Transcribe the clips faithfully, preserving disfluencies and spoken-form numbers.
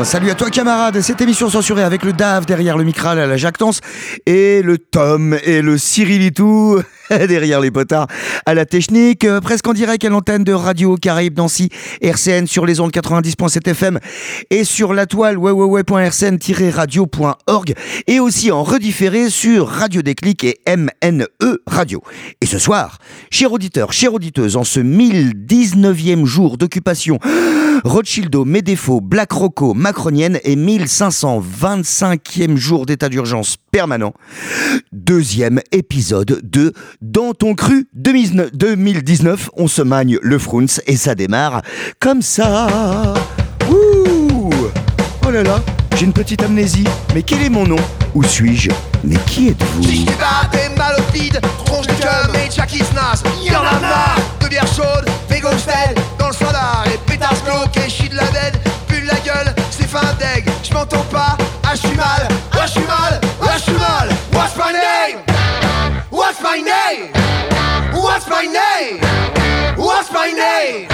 Salut à toi camarade, cette émission censurée avec le Dave derrière le Micral à la jactance et le Tom et le Cyrilitou derrière les potards à la technique, euh, presque en direct à l'antenne de Radio Caraïbes Nancy, R C N sur les ondes quatre-vingt-dix virgule sept F M et sur la toile w w w point r c n tiret radio point org et aussi en redifféré sur Radio Déclic et M N E Radio. Et ce soir, chers auditeurs, chères auditeuses, en ce mille dix-neuvième jour d'occupation Rothschildo, Medefo, Black Rocco, Macronienne et mille cinq cent vingt-cinquième jour d'état d'urgence permanent, deuxième épisode de Dans ton cru deux mille dix-neuf, on se magne le Frunz et ça démarre comme ça. Ouh, oh là là, j'ai une petite amnésie, mais quel est mon nom? Où suis-je? Mais qui êtes-vous? Si tu bats, t'es mal au bide, tronche de cum et Jackie Snas. Y'en a marre de bière chaude, végo stèle dans le standard. Et pétasse glauque et chie de la bête, pue la gueule, c'est fin deg. J'm'entends pas, ah j'suis mal, ah j'suis mal, ah j'suis mal. What's my name? What's my name? What's my name? What's my name?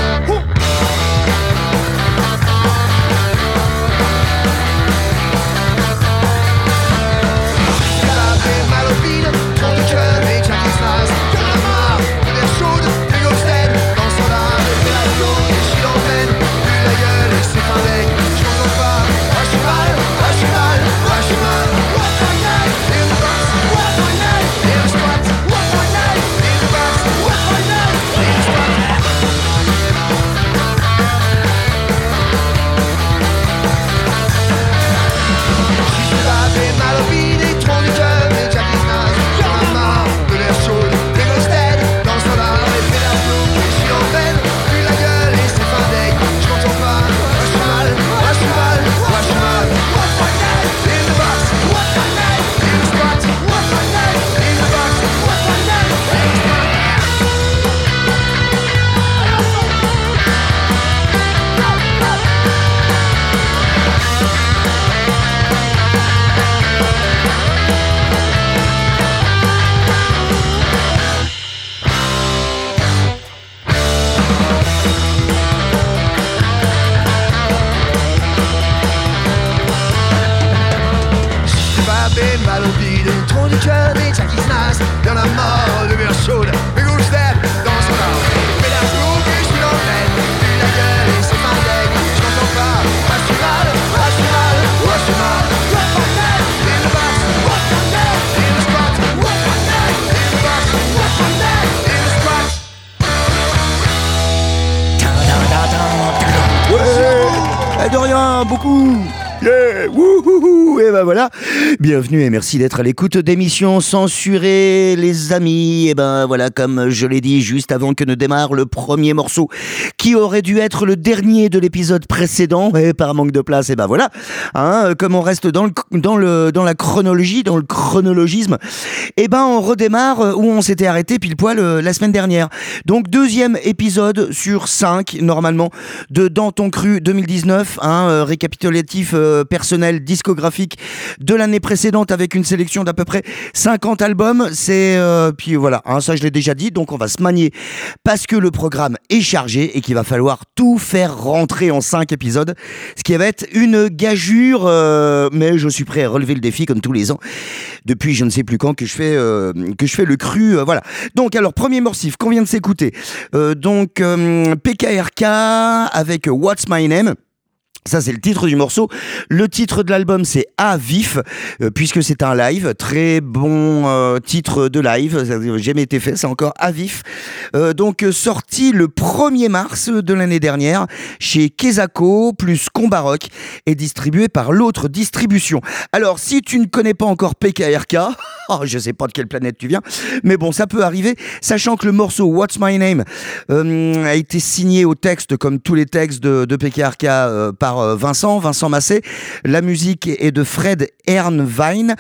De rien, beaucoup. Yeah, wouhouhou, et ben voilà, bienvenue et merci d'être à l'écoute d'émissions censurées, les amis. Et ben voilà, comme je l'ai dit juste avant que ne démarre le premier morceau qui aurait dû être le dernier de l'épisode précédent, et par manque de place, et ben voilà, hein, comme on reste dans le, dans le, dans la chronologie, dans le chronologisme, et ben on redémarre où on s'était arrêté pile poil la semaine dernière. Donc deuxième épisode sur cinq, normalement, de Dans ton cru deux mille dix-neuf, hein, euh, récapitulatif euh, personnel discographique de l'année précédente avec une sélection d'à peu près cinquante albums. C'est euh, puis voilà, hein, ça je l'ai déjà dit, donc on va se manier parce que le programme est chargé et qu'il va falloir tout faire rentrer en cinq épisodes, ce qui va être une gageure, euh, mais je suis prêt à relever le défi comme tous les ans depuis je ne sais plus quand que je fais euh, que je fais le cru, euh, voilà. Donc alors premier morceau qu'on vient de s'écouter, euh, donc euh, P K R K avec What's My Name. Ça, c'est le titre du morceau. Le titre de l'album, c'est À Vif, euh, puisque c'est un live. Très bon euh, titre de live. Ça n'a jamais été fait, c'est encore À Vif. Euh, donc, euh, sorti le premier mars de l'année dernière chez Kezako plus Combat Rock et distribué par l'autre distribution. Alors, si tu ne connais pas encore P K R K, oh, je sais pas de quelle planète tu viens, mais bon, ça peut arriver, sachant que le morceau What's My Name euh, a été signé au texte, comme tous les textes de, de P K R K, euh, par Vincent, Vincent Massé. La musique est de Fred Ernvine.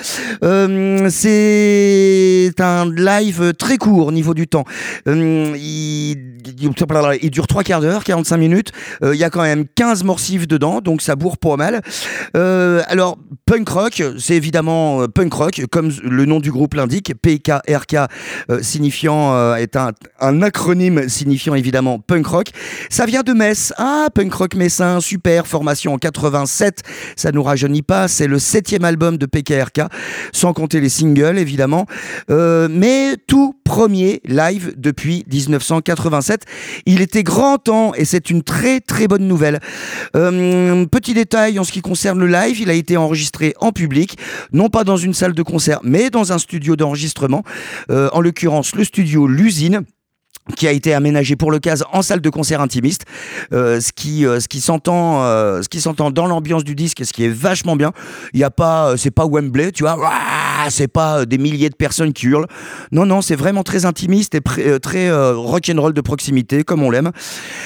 Euh, c'est un live très court au niveau du temps. Euh, il, il dure trois quarts d'heure, quarante-cinq minutes. Euh, il y a quand même quinze morceaux dedans, donc ça bourre pas mal. Euh, alors, punk rock, c'est évidemment punk rock, comme le nom du groupe l'indique. P K R K euh, signifiant, euh, est un, un acronyme signifiant évidemment punk rock. Ça vient de Metz. Ah, punk rock messin, super, fort formation en quatre-vingt-sept, ça nous rajeunit pas, c'est le septième album de P K R K, sans compter les singles évidemment, euh, mais tout premier live depuis dix-neuf cent quatre-vingt-sept. Il était grand temps et c'est une très très bonne nouvelle. Euh, petit détail en ce qui concerne le live, il a été enregistré en public, non pas dans une salle de concert, mais dans un studio d'enregistrement, euh, en l'occurrence le studio L'Usine, qui a été aménagé pour l'occasion en salle de concert intimiste, euh, ce qui euh, ce qui s'entend euh, ce qui s'entend dans l'ambiance du disque, et ce qui est vachement bien. Il y a pas, c'est pas Wembley, tu vois, c'est pas des milliers de personnes qui hurlent. Non non, c'est vraiment très intimiste et pré- très euh, rock'n'roll de proximité comme on l'aime.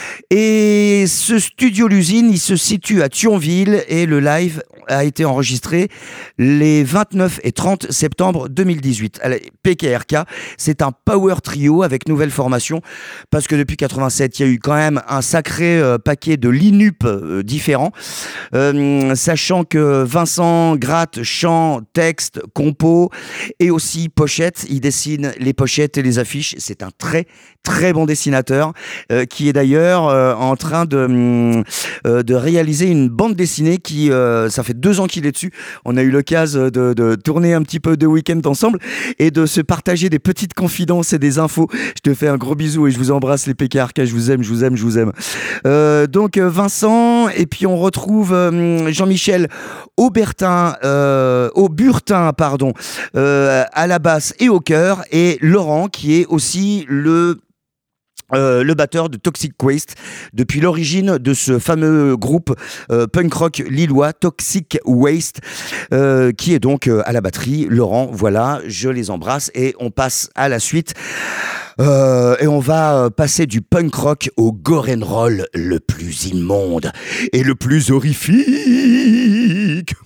Et ce studio L'Usine, il se situe à Thionville et le live a été enregistré les vingt-neuf et trente septembre deux mille dix-huit. P K R K, c'est un power trio avec nouvelle formation, parce que depuis quatre-vingt-sept, il y a eu quand même un sacré euh, paquet de line-up euh, différents, euh, sachant que Vincent gratte chant, texte, compo et aussi pochette. Il dessine les pochettes et les affiches. C'est un très très bon dessinateur euh, qui est d'ailleurs euh, en train de, euh, de réaliser une bande dessinée qui, euh, ça fait deux ans qu'il est dessus. On a eu l'occasion de, de tourner un petit peu de week-end ensemble et de se partager des petites confidences et des infos. Je te fais un gros bisou et je vous embrasse les P K R K, je vous aime, je vous aime, je vous aime. Euh, donc Vincent, et puis on retrouve euh, Jean-Michel Aubertin, euh, Auburtin, pardon, euh, à la basse et au chœur, et Laurent qui est aussi le Euh, le batteur de Toxic Waste depuis l'origine de ce fameux groupe euh, punk rock lillois Toxic Waste, euh, qui est donc euh, à la batterie. Laurent, voilà, je les embrasse et on passe à la suite. Euh, et on va passer du punk rock au gore and roll le plus immonde et le plus horrifique.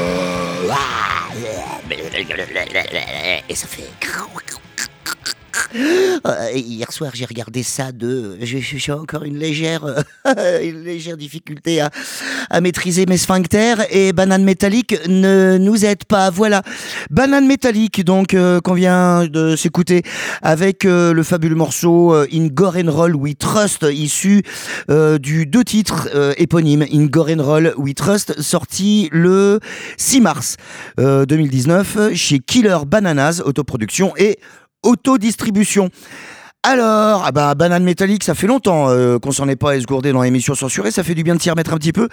Et ça fait... Euh, hier soir, j'ai regardé ça de. J'ai, j'ai encore une légère, euh, une légère difficulté à, à maîtriser mes sphincters et Banane Métallique ne nous aide pas. Voilà, Banane Métallique, donc euh, qu'on vient de s'écouter avec euh, le fabuleux morceau euh, In Gore and Roll We Trust, issu euh, du deux titres euh, éponymes In Gore and Roll We Trust, sorti le six mars euh, deux mille dix-neuf chez Killer Bananas, autoproduction et autodistribution. Alors, ah bah, Banane Métallique, ça fait longtemps euh, qu'on s'en est pas esgourdé dans l'émission censurée, ça fait du bien de s'y remettre un petit peu.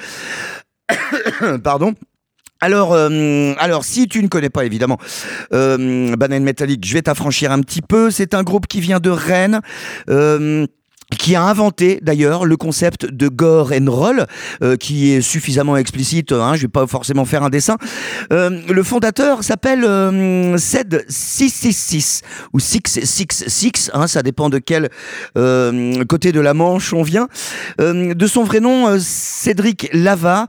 Pardon. Alors, euh, alors, si tu ne connais pas évidemment euh, Banane Métallique, je vais t'affranchir un petit peu. C'est un groupe qui vient de Rennes. Euh, qui a inventé d'ailleurs le concept de gore and roll, euh, qui est suffisamment explicite, hein, je vais pas forcément faire un dessin. Euh, le fondateur s'appelle euh, Ced six cent soixante-six ou six cent soixante-six, hein, ça dépend de quel euh, côté de la Manche on vient. Euh, de son vrai nom, euh, Cédric Lava,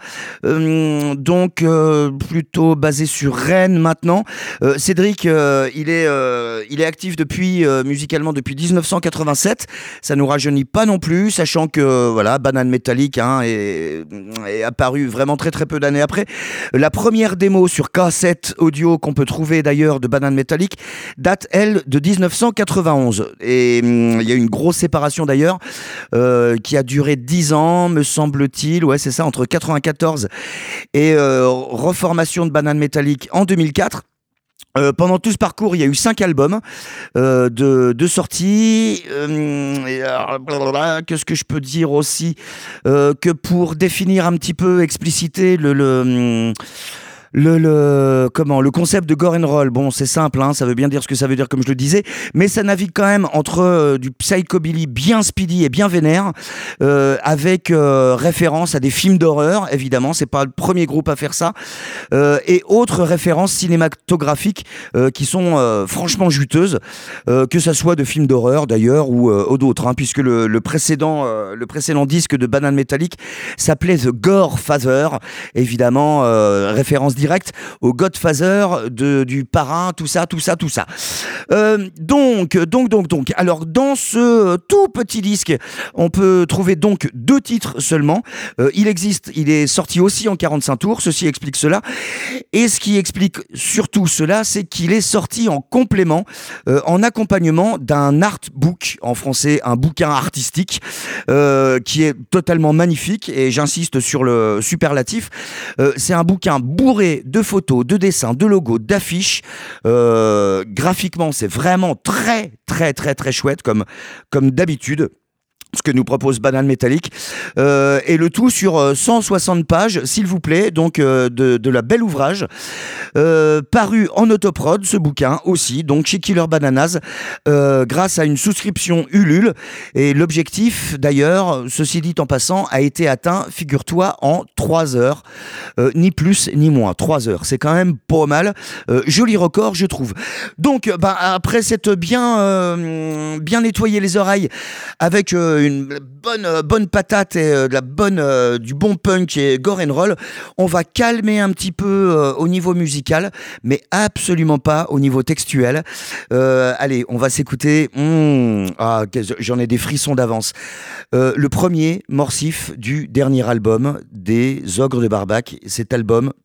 euh, donc euh, plutôt basé sur Rennes maintenant. Euh, Cédric, euh, il est euh, il est actif depuis euh, musicalement depuis dix-neuf cent quatre-vingt-sept. Ça nous rajeunit pas non plus, sachant que voilà, Banane Métallique hein, est, est apparu vraiment très très peu d'années après. La première démo sur cassette audio qu'on peut trouver d'ailleurs de Banane Métallique date elle de dix-neuf cent quatre-vingt-onze et il hum, y a une grosse séparation d'ailleurs euh, qui a duré dix ans me semble-t-il, ouais c'est ça, entre quatre-vingt-quatorze et euh, reformation de Banane Métallique en deux mille quatre. Euh, pendant tout ce parcours, il y a eu cinq albums euh, de, de sorties. Euh, et alors, blablabla, qu'est-ce que je peux dire aussi euh, que pour définir un petit peu, expliciter le... le Le, le, comment, le concept de gore and roll, bon, c'est simple, hein, ça veut bien dire ce que ça veut dire, comme je le disais, mais ça navigue quand même entre euh, du psychobilly bien speedy et bien vénère, euh, avec euh, référence à des films d'horreur, évidemment, c'est pas le premier groupe à faire ça, euh, et autres références cinématographiques euh, qui sont euh, franchement juteuses, euh, que ça soit de films d'horreur d'ailleurs ou, euh, ou d'autres, hein, puisque le, le précédent, euh, le précédent disque de Banane Métallique s'appelait The Gore Father, évidemment, euh, référence direct au Godfather de, du parrain, tout ça, tout ça, tout ça. Euh, donc, donc, donc, donc. Alors, dans ce tout petit disque, on peut trouver donc deux titres seulement. Euh, il existe, il est sorti aussi en quarante-cinq tours, ceci explique cela. Et ce qui explique surtout cela, c'est qu'il est sorti en complément, euh, en accompagnement d'un artbook, en français, un bouquin artistique, euh, qui est totalement magnifique, et j'insiste sur le superlatif. Euh, c'est un bouquin bourré de photos, de dessins, de logos, d'affiches. Euh, graphiquement, c'est vraiment très, très, très, très chouette, comme, comme d'habitude. Ce que nous propose Banane Métallique, euh, et le tout sur cent soixante pages, s'il vous plaît, donc euh, de, de la belle ouvrage, euh, paru en autoprod, ce bouquin aussi, donc chez Killer Bananas, euh, grâce à une souscription Ulule, et l'objectif d'ailleurs, ceci dit en passant, a été atteint, figure-toi, en trois heures, euh, ni plus ni moins, trois heures, c'est quand même pas mal, euh, joli record je trouve. Donc, bah, après cette bien, euh, bien nettoyer les oreilles, avec euh, une bonne, euh, bonne patate et euh, de la bonne, euh, du bon punk et gore and roll, on va calmer un petit peu euh, au niveau musical, mais absolument pas au niveau textuel. Euh, allez, on va s'écouter. Mmh, ah, j'en ai des frissons d'avance. Euh, le premier morcif du dernier album des Ogres de Barbac. Cet album,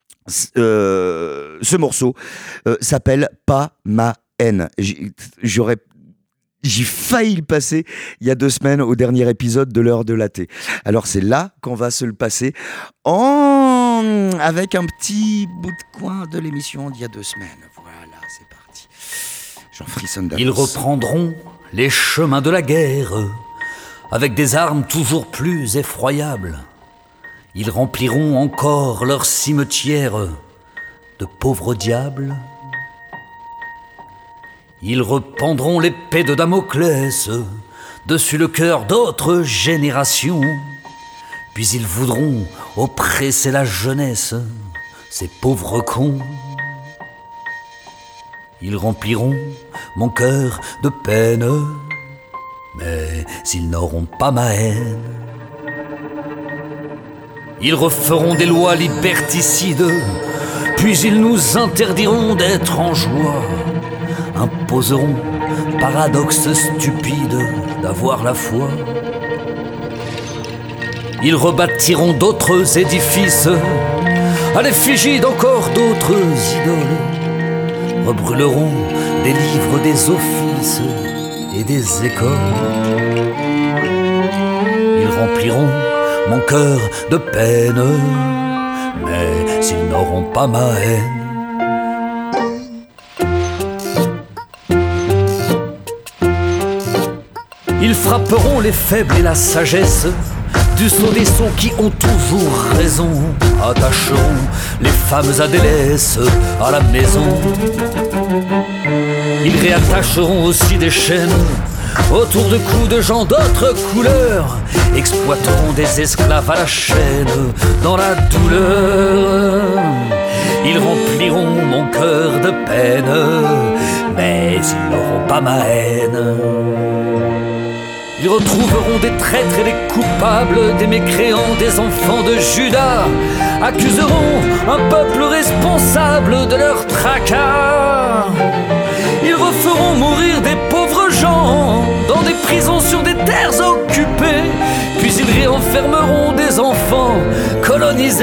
euh, ce morceau, euh, s'appelle Pas ma haine. J'aurais J'ai failli le passer il y a deux semaines au dernier épisode de l'heure de latte. Alors c'est là qu'on va se le passer en... avec un petit bout de coin de l'émission d'il y a deux semaines. Voilà, c'est parti. J'en frissonne d'avance. Ils reprendront les chemins de la guerre avec des armes toujours plus effroyables. Ils rempliront encore leur cimetière de pauvres diables. Ils rependront l'épée de Damoclès dessus le cœur d'autres générations. Puis ils voudront oppresser la jeunesse, ces pauvres cons. Ils rempliront mon cœur de peine, mais s'ils n'auront pas ma haine, ils referont des lois liberticides, puis ils nous interdiront d'être en joie, imposeront, paradoxe stupide d'avoir la foi. Ils rebâtiront d'autres édifices à l'effigie d'encore d'autres idoles, rebrûleront des livres, des offices et des écoles. Ils rempliront mon cœur de peine, mais ils n'auront pas ma haine. Ils frapperont les faibles et la sagesse du son des sons qui ont toujours raison, attacheront les femmes à des laisses à la maison. Ils réattacheront aussi des chaînes autour de cous de gens d'autres couleurs, exploiteront des esclaves à la chaîne dans la douleur. Ils rempliront mon cœur de peine, mais ils n'auront pas ma haine. Ils retrouveront des traîtres et des coupables, des mécréants, des enfants de Judas, accuseront un peuple responsable de leur tracas. Ils referont mourir des pauvres gens dans des prisons sur des terres occupées, puis ils réenfermeront des enfants colonisés.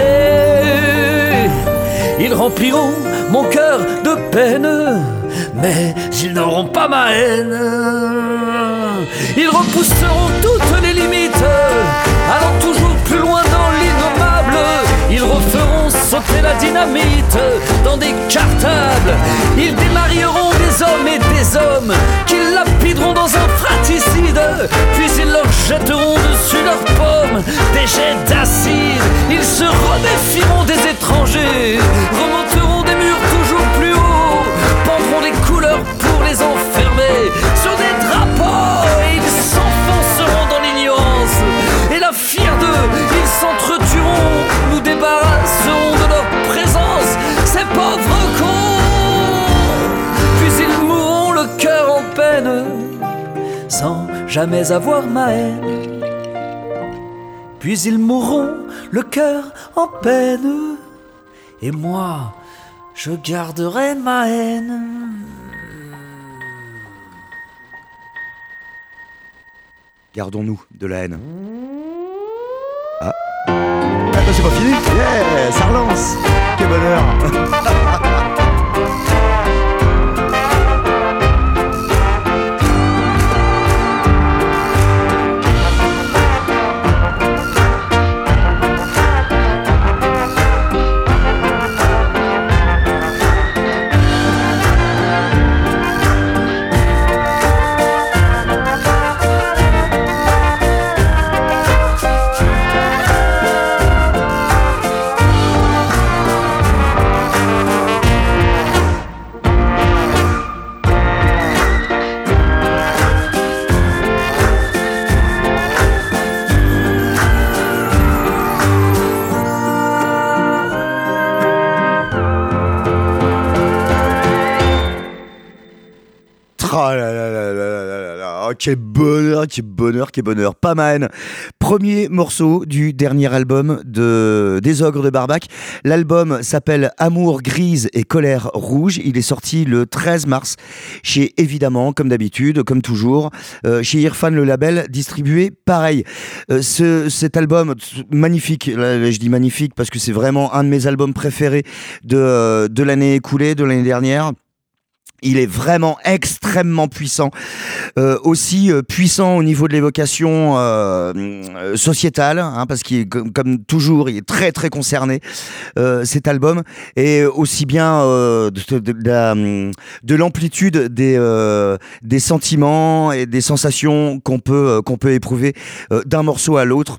Ils rempliront mon cœur de peine, mais ils n'auront pas ma haine. Ils repousseront toutes les limites, allant toujours plus loin dans l'innommable. Ils referont sauter la dynamite dans des cartables. Ils démarieront des hommes et des hommes qu'ils lapideront dans un fratricide, puis ils leur jetteront dessus leurs pommes des jets d'acide. Ils se reméfieront des étrangers, remonteront des murs toujours plus hauts, pendront des couleurs pour les enfermer sur des drapeaux. Et ils s'enfonceront dans l'ignorance, et la fière d'eux, ils s'entretueront. Nous débarrasserons de leur présence ces pauvres cons, puis ils mourront le cœur en peine, sans jamais avoir ma haine. Puis ils mourront le cœur en peine, et moi, je garderai ma haine. Gardons-nous de la haine. Ah, ah bah c'est pas fini. Yeah, ça relance. Quel bonheur. Oh là là là là là là là. Oh, quel bonheur, quel bonheur, quel bonheur. Pas ma haine. Premier morceau du dernier album de, des Ogres de Barbac. L'album s'appelle Amour grise et colère rouge. Il est sorti le treize mars chez Évidemment, comme d'habitude, comme toujours, euh, chez Irfan, le label, distribué pareil. Euh, ce, cet album, magnifique, là, je dis magnifique parce que c'est vraiment un de mes albums préférés de, euh, de l'année écoulée, de l'année dernière. Il est vraiment extrêmement puissant, euh, aussi euh, puissant au niveau de l'évocation euh, euh, sociétale, hein, parce qu'il est comme, comme toujours, il est très très concerné, euh, cet album, et aussi bien euh, de, de, de, la, de l'amplitude des, euh, des sentiments et des sensations qu'on peut, euh, qu'on peut éprouver euh, d'un morceau à l'autre,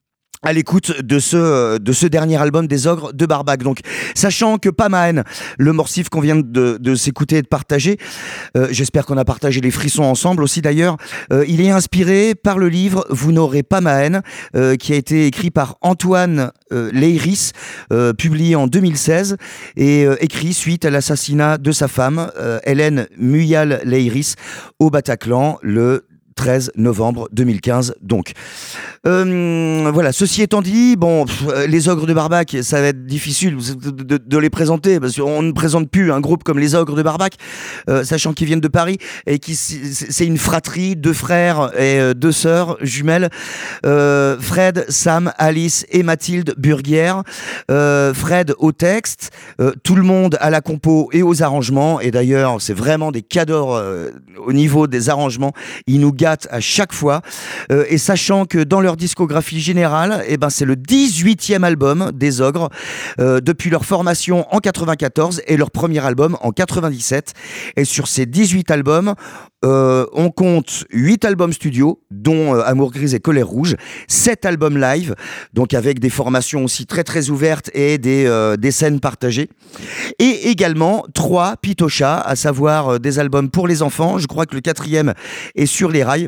à l'écoute de ce, de ce dernier album des Ogres de Barbac. Donc, sachant que Pas ma haine, le morcif qu'on vient de, de s'écouter et de partager, euh, j'espère qu'on a partagé les frissons ensemble aussi d'ailleurs, euh, il est inspiré par le livre Vous n'aurez pas ma haine, euh, qui a été écrit par Antoine euh, Leiris, euh, publié en deux mille seize et euh, écrit suite à l'assassinat de sa femme, euh, Hélène Muyal Leiris, au Bataclan, le treize novembre deux mille quinze, donc. Euh, voilà, ceci étant dit, bon, pff, les Ogres de Barbac, ça va être difficile de, de, de les présenter, parce qu'on ne présente plus un groupe comme les Ogres de Barbac, euh, sachant qu'ils viennent de Paris, et qui c'est une fratrie, deux frères et euh, deux sœurs jumelles, euh, Fred, Sam, Alice et Mathilde Burguière. Euh, Fred au texte, euh, tout le monde à la compo et aux arrangements, et d'ailleurs c'est vraiment des cadeaux euh, au niveau des arrangements, ils nous gâtent à chaque fois, euh, et sachant que dans leur discographie générale, eh ben, c'est le dix-huitième album des Ogres, euh, depuis leur formation en quatre-vingt-quatorze et leur premier album en quatre-vingt-dix-sept, et sur ces dix-huit albums, euh, on compte huit albums studio, dont euh, Amour grise et Colère rouge, sept albums live, donc avec des formations aussi très très ouvertes et des, euh, des scènes partagées, et également trois pitochas, à savoir euh, des albums pour les enfants. Je crois que le quatrième est sur les rails.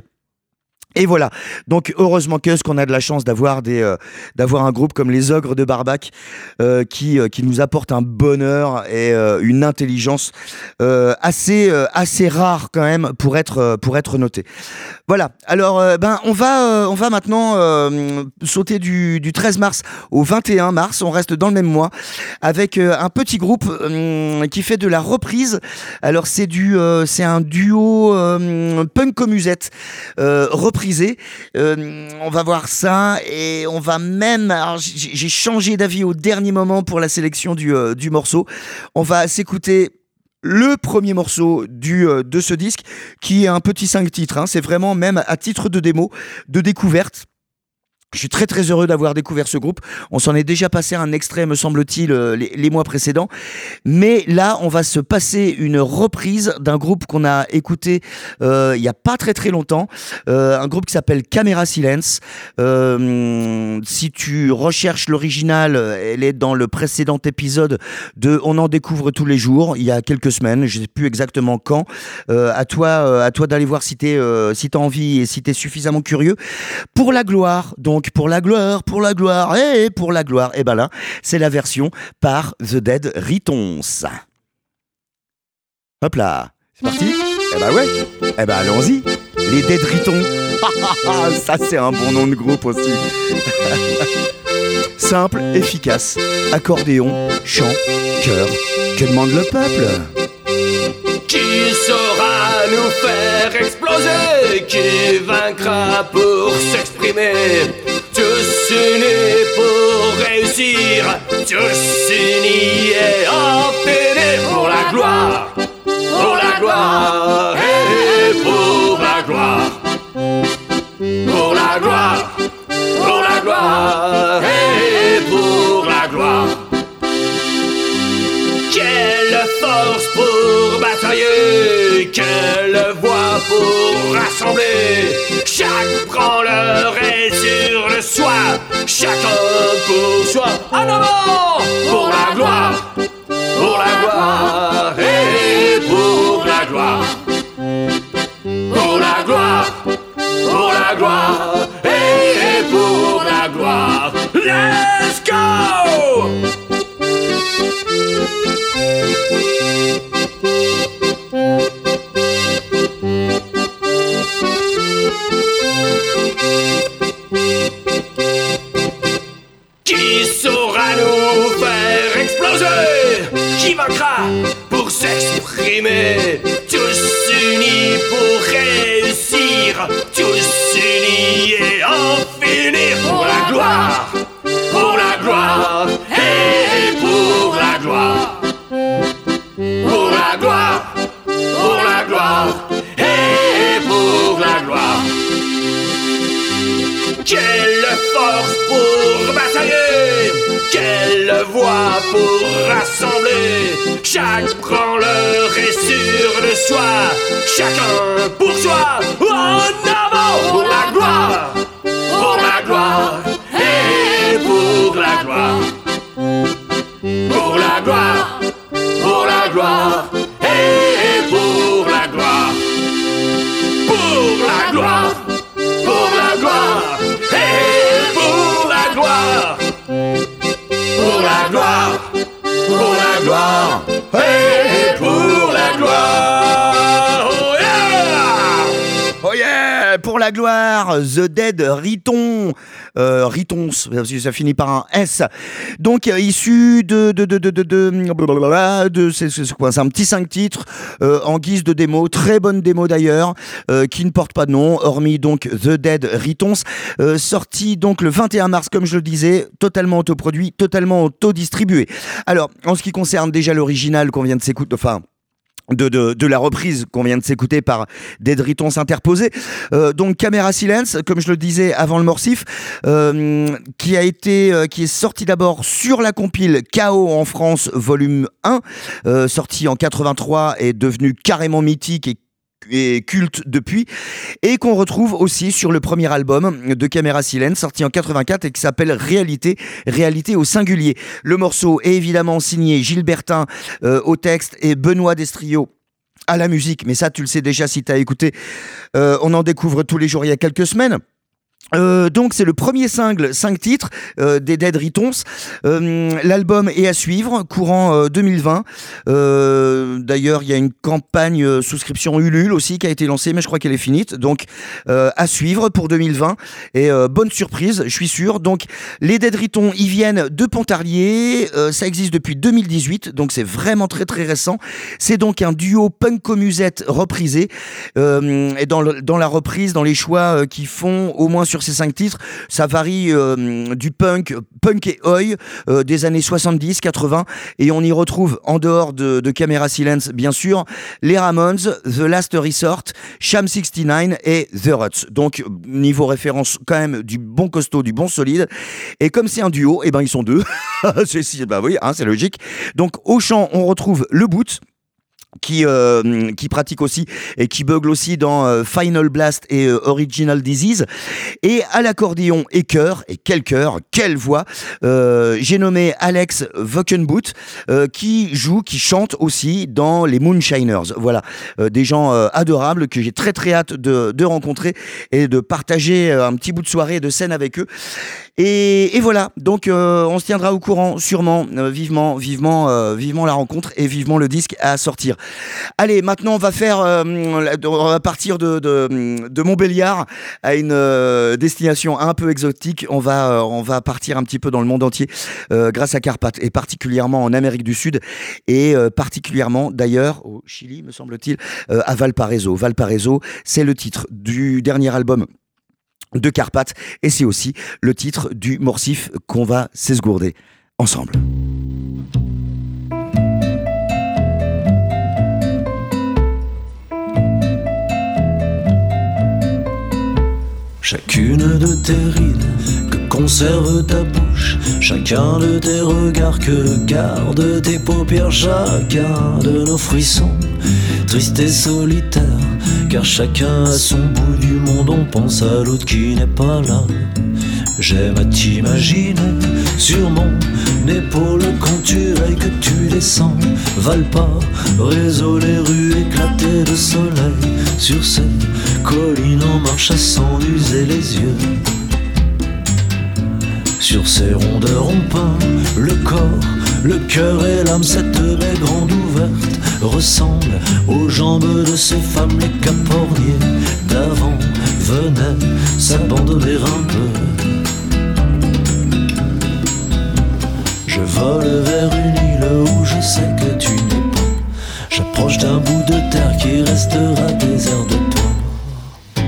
Et voilà, donc heureusement que ce qu'on a de la chance d'avoir des euh, d'avoir un groupe comme les Ogres de Barbac euh, qui euh, qui nous apporte un bonheur et euh, une intelligence euh, assez euh, assez rare quand même pour être euh, pour être noté. Voilà. Alors euh, ben on va euh, on va maintenant euh, sauter du du treize mars au vingt et un mars. On reste dans le même mois avec euh, un petit groupe euh, qui fait de la reprise. Alors c'est du euh, c'est un duo euh, punk musette euh, repris. Euh, on va voir ça et on va même, alors j'ai, j'ai changé d'avis au dernier moment pour la sélection du, euh, du morceau. On va s'écouter le premier morceau du, euh, de ce disque qui est un petit cinq titres, hein. C'est vraiment même à titre de démo, de découverte. Je suis très très heureux d'avoir découvert ce groupe. On s'en est déjà passé un extrait, me semble-t-il, les, les mois précédents. Mais là, on va se passer une reprise d'un groupe qu'on a écouté euh, il y a pas très très longtemps. Euh, un groupe qui s'appelle Camera Silence. Euh, si tu recherches l'original, elle est dans le précédent épisode de On en découvre tous les jours, il y a quelques semaines. Je sais plus exactement quand. Euh, à toi, euh, à toi d'aller voir si t'es, euh, si t'as envie et si t'es suffisamment curieux. Pour la gloire, donc. Donc pour la gloire, pour la gloire, et pour la gloire, et ben là, c'est la version par The Dead Ritons. Hop là, c'est parti. Eh ben ouais, eh ben allons-y, les Dead Ritons. Ça c'est un bon nom de groupe aussi. Simple, efficace, accordéon, chant, chœur, que demande le peuple? Qui saura nous faire exploser? Qui vaincra pour s'exprimer? Tous unis pour réussir, tous unis et en finir pour la gloire, pour la gloire et pour la gloire, pour la gloire, pour la gloire et pour la gloire. Quelle force pour batailler, quelle voix pour rassembler. Chaque branleur est sur le soi, chacun pour soi. En avant, pour la gloire, pour la gloire et pour la gloire, pour la gloire, pour la gloire et pour la gloire. Let's go! Qui saura nous faire exploser? Qui vaincra pour s'exprimer? Tous unis pour réussir, tous unis et en finir pour la gloire, pour la gloire et pour la gloire, pour la gloire, pour la gloire et pour la gloire. Quelle force pour batailler, quelle voix pour rassembler. Chaque branleur est sûr de soi, chacun pour soi. En avant pour la gloire, pour la gloire et pour la gloire, pour la gloire, pour la gloire et pour la gloire, pour la gloire, pour la gloire et pour la gloire, pour la gloire, pour la gloire et pour la gloire. Oh yeah! Oh yeah! la gloire, The Dead Riton, euh, Ritons, parce que ça finit par un S. Donc euh, issu de de de de de de, blablabla, de c'est, c'est quoi, c'est un petit cinq titres euh, en guise de démo, très bonne démo d'ailleurs, euh, qui ne porte pas de nom, hormis donc The Dead Ritons, euh, sorti donc le vingt et un mars, comme je le disais, totalement autoproduit, totalement auto-distribué. Alors, en ce qui concerne déjà l'original qu'on vient de s'écouter, enfin. De, de, de la reprise qu'on vient de s'écouter par Dead Ritons interposés. Euh, donc Camera Silence, comme je le disais avant le Morsif, euh, qui a été, euh, qui est sorti d'abord sur la compile K O en France, volume un, euh, sorti en quatre-vingt-trois et devenu carrément mythique et et culte depuis, et qu'on retrouve aussi sur le premier album de Camera Silence sorti en quatre-vingt-quatre et qui s'appelle Réalité, Réalité au singulier. Le morceau est évidemment signé Gilles Bertin euh, au texte et Benoît Destrio à la musique, mais ça tu le sais déjà si t'as écouté, euh, on en découvre tous les jours il y a quelques semaines. Euh, donc c'est le premier single, cinq titres euh, des Dead Ritons. Euh, l'album est à suivre courant euh, deux mille vingt. Euh, d'ailleurs il y a une campagne euh, souscription Ulule aussi qui a été lancée, mais je crois qu'elle est finie. Donc euh, à suivre pour deux mille vingt. Et euh, bonne surprise, je suis sûr. Donc les Dead Ritons, ils viennent de Pontarlier. Euh, ça existe depuis deux mille dix-huit, donc c'est vraiment très très récent. C'est donc un duo punk-musette reprisé. Euh, et dans, le, dans la reprise, dans les choix euh, qu'ils font, au moins sur ces cinq titres, ça varie euh, du punk, punk et oi euh, des années soixante-dix, quatre-vingts, et on y retrouve, en dehors de, de Camera Silence, bien sûr, les Ramones, The Last Resort, Sham soixante-neuf et The Ruts. Donc, niveau référence, quand même, du bon costaud, du bon solide. Et comme c'est un duo, et ben ils sont deux. c'est, bah oui, hein, c'est logique. Donc, au chant, on retrouve le Boot, qui euh, qui pratique aussi et qui bugle aussi dans euh, Final Blast et euh, Original Disease, et à l'accordéon et chœur, et quel chœur, quelle voix, euh, j'ai nommé Alex Wockenboot, euh, qui joue, qui chante aussi dans les Moonshiners. Voilà, euh, des gens euh, adorables que j'ai très très hâte de, de rencontrer et de partager un petit bout de soirée, de scène avec eux. Et, et voilà, donc euh, on se tiendra au courant sûrement, euh, vivement, vivement, euh, vivement la rencontre et vivement le disque à sortir. Allez, maintenant on va faire, euh, on va partir de, de, de Montbéliard à une euh, destination un peu exotique. On va, euh, on va partir un petit peu dans le monde entier euh, grâce à Carpath, et particulièrement en Amérique du Sud, et euh, particulièrement d'ailleurs au Chili, me semble-t-il, euh, à Valparaiso. Valparaiso, c'est le titre du dernier album de Carpath, et c'est aussi le titre du Morsif qu'on va s'esgourder ensemble. Chacune de tes rides que conserve ta bouche, chacun de tes regards que gardent tes paupières, chacun de nos frissons, tristes et solitaires, car chacun a son bout du monde, on pense à l'autre qui n'est pas là. J'aime à t'imaginer sur mon épaule quand tu rayes, que tu descends Valpar, réseau les rues éclatées de soleil, sur ces collines en marche à s'en user les yeux. Sur ces rondeurs on peint le corps, le cœur et l'âme, cette baie grande ouverte ressemble aux jambes de ces femmes, les caporniers d'avant venaient s'abandonner un peu. Je vole vers une île où je sais que tu n'es pas. J'approche d'un bout de terre qui restera désert de toi.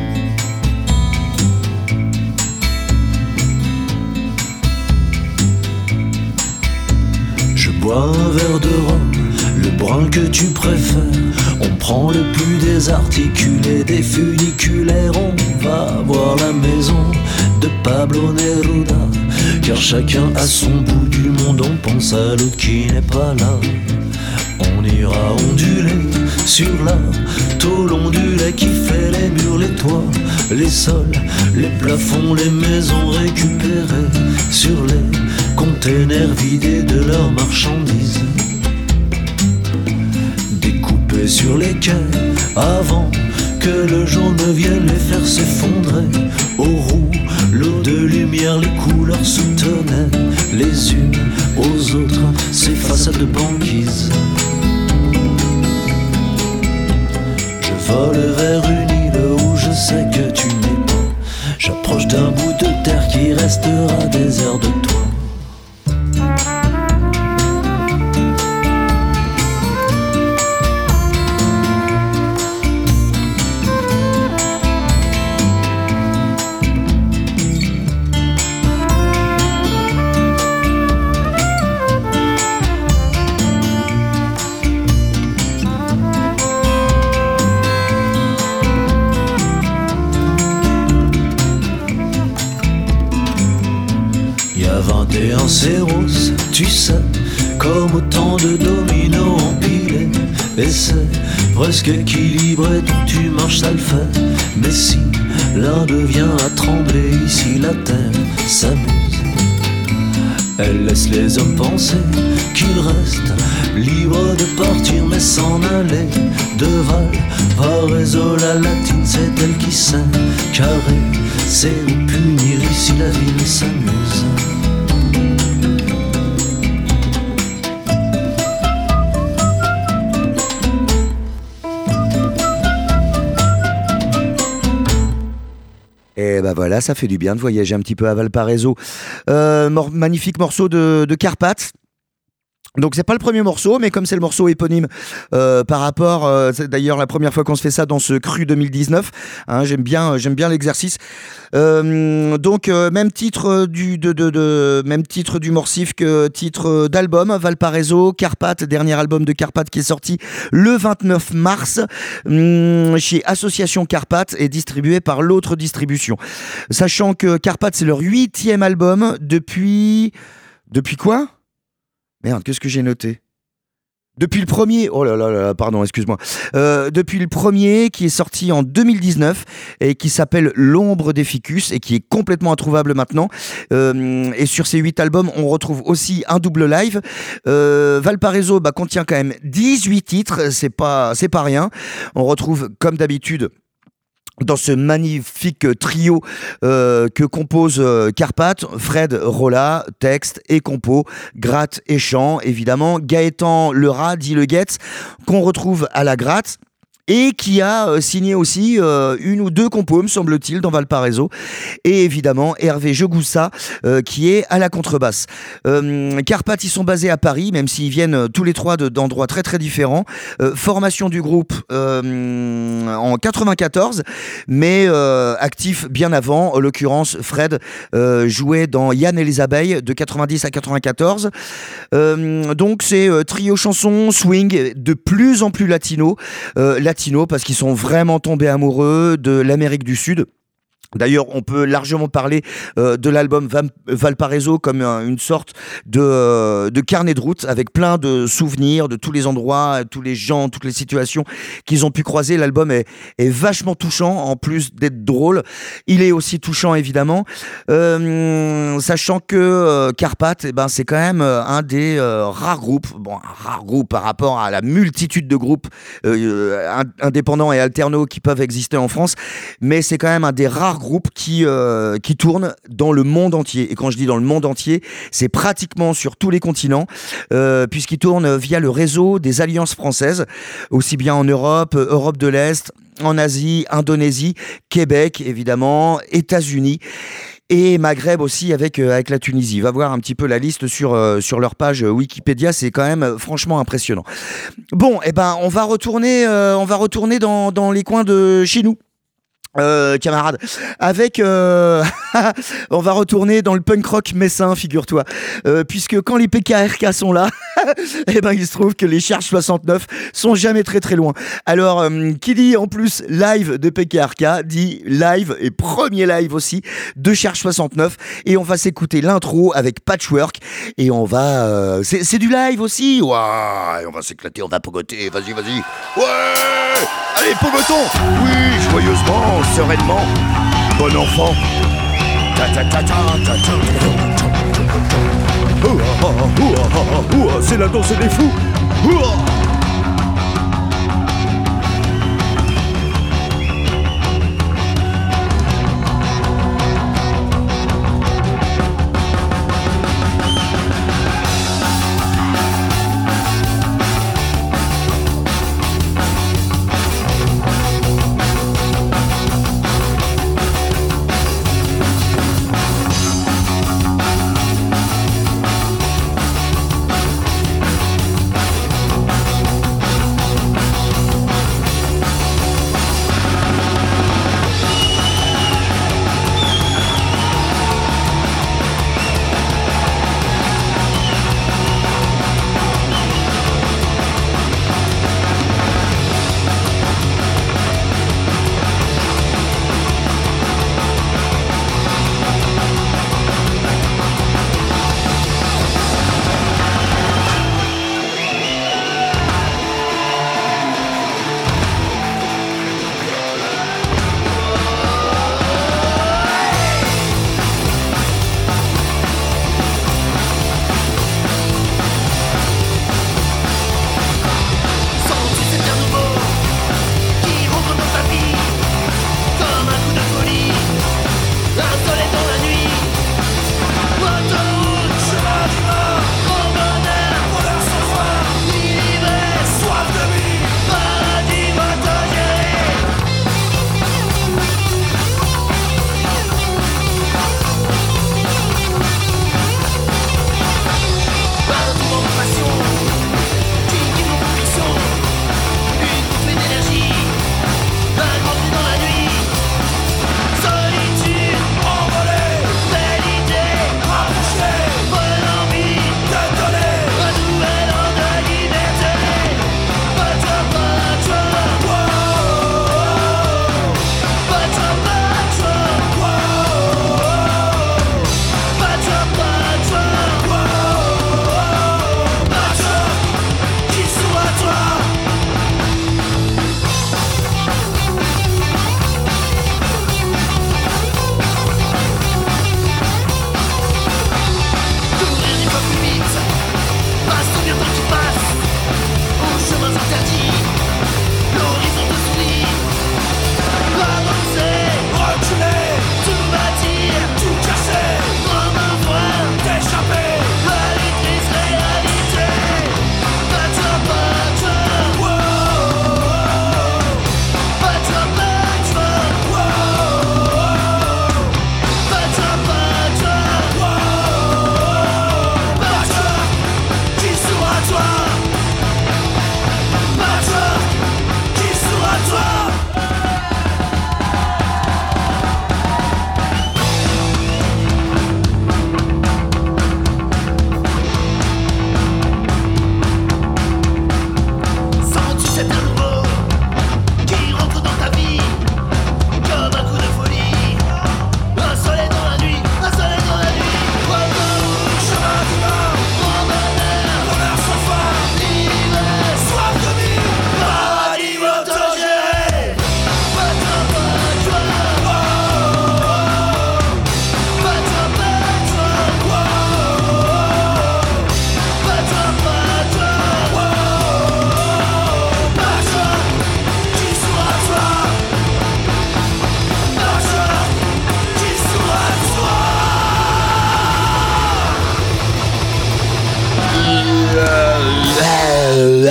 Je bois un verre de rhum, le brun que tu préfères. On prend le plus désarticulé des funiculaires. On va voir la maison de Pablo Neruda, car chacun a son bout du monde, on pense à l'autre qui n'est pas là. On ira onduler sur la tôle ondulée qui fait les murs, les toits, les sols, les plafonds, les maisons récupérées sur les containers vidés de leurs marchandises, découpés sur les quais avant que le jour ne vienne les faire s'effondrer. Aux roues, l'eau de lumière, les couleurs soutenaient les unes aux autres ces façades de banquise. Je vole vers une île où je sais que tu n'es pas. J'approche d'un bout de terre qui restera désert de toi. vingt et un céros, tu sais, comme autant de dominos empilés. Et c'est presque équilibré, tout tu marches, ça le fait. Mais si l'un devient à trembler, ici la terre s'amuse. Elle laisse les hommes penser qu'ils restent libres de partir mais s'en aller. De Val, Paraiso, la latine, c'est elle qui sait. Carré, c'est nous punir, ici la ville s'amuse. Et ben voilà, ça fait du bien de voyager un petit peu à Valparaiso. Euh, mor- magnifique morceau de, de Carpath. Donc c'est pas le premier morceau, mais comme c'est le morceau éponyme euh, par rapport, euh, c'est d'ailleurs la première fois qu'on se fait ça dans ce cru deux mille dix-neuf, hein, j'aime bien, j'aime bien l'exercice. Euh, donc euh, même titre du de, de, de même titre du Morsif que titre d'album, Valparaiso, Carpath, dernier album de Carpath qui est sorti le vingt-neuf mars hum, chez Association Carpath et distribué par l'autre distribution. Sachant que Carpath c'est leur huitième album depuis depuis quoi ? Merde, qu'est-ce que j'ai noté ? Depuis le premier, oh là là là, pardon, excuse-moi. Euh, depuis le premier qui est sorti en deux mille dix-neuf et qui s'appelle L'ombre des ficus et qui est complètement introuvable maintenant. Euh, et sur ces huit albums, on retrouve aussi un double live. Euh, Valparaiso bah, contient quand même dix-huit titres, c'est pas, c'est pas rien. On retrouve comme d'habitude dans ce magnifique trio euh, que compose euh, Carpath, Fred Rolla, texte et compo, gratte et chant, évidemment, Gaëtan Lerat, dit le Getz, qu'on retrouve à la gratte, et qui a euh, signé aussi euh, une ou deux compos, me semble-t-il, dans Valparaiso, et évidemment Hervé Jegoussa, euh, qui est à la contrebasse. Euh, Carpath, ils sont basés à Paris, même s'ils viennent tous les trois de, d'endroits très très différents. Euh, formation du groupe euh, en quatre-vingt-quatorze, mais euh, actif bien avant. En l'occurrence, Fred euh, jouait dans Yann et les abeilles de quatre-vingt-dix à quatre-vingt-quatorze. Euh, donc c'est euh, trio chanson swing de plus en plus latino, euh, latino parce qu'ils sont vraiment tombés amoureux de l'Amérique du Sud. D'ailleurs, on peut largement parler euh, de l'album Vam- Valparaiso comme euh, une sorte de, euh, de carnet de route avec plein de souvenirs de tous les endroits, tous les gens, toutes les situations qu'ils ont pu croiser. L'album est, est vachement touchant, en plus d'être drôle. Il est aussi touchant, évidemment, euh, sachant que euh, Carpath, eh ben, c'est quand même euh, un des euh, rares groupes, bon, un rare groupe par rapport à la multitude de groupes euh, indépendants et alternaux qui peuvent exister en France, mais c'est quand même un des rares groupe qui, euh, qui tourne dans le monde entier. Et quand je dis dans le monde entier, c'est pratiquement sur tous les continents, euh, puisqu'il tourne via le réseau des alliances françaises, aussi bien en Europe, Europe de l'Est, en Asie, Indonésie, Québec, évidemment, États-Unis. Et Maghreb aussi avec, euh, avec la Tunisie. Va voir un petit peu la liste sur, euh, sur leur page Wikipédia, c'est quand même euh, franchement impressionnant. Bon, eh ben, on va retourner, euh, on va retourner dans, dans les coins de chez nous. Euh, camarades, avec euh, on va retourner dans le punk rock messin, figure-toi, euh, puisque quand les P K R K sont là, et ben il se trouve que les Charge soixante-neuf sont jamais très très loin. Alors euh, qui dit en plus live de P K R K dit live et premier live aussi de Charge soixante-neuf, et on va s'écouter l'intro avec Patchwork et on va euh, c'est, c'est du live aussi, ouais, on va s'éclater, on va pogoter, vas-y vas-y, ouais, allez pogotons, oui, joyeusement, sereinement, bon enfant. Ta ta ta ta ta ta. Ouah, ouah, ouah, ouah, c'est la danse des fous. Ouah.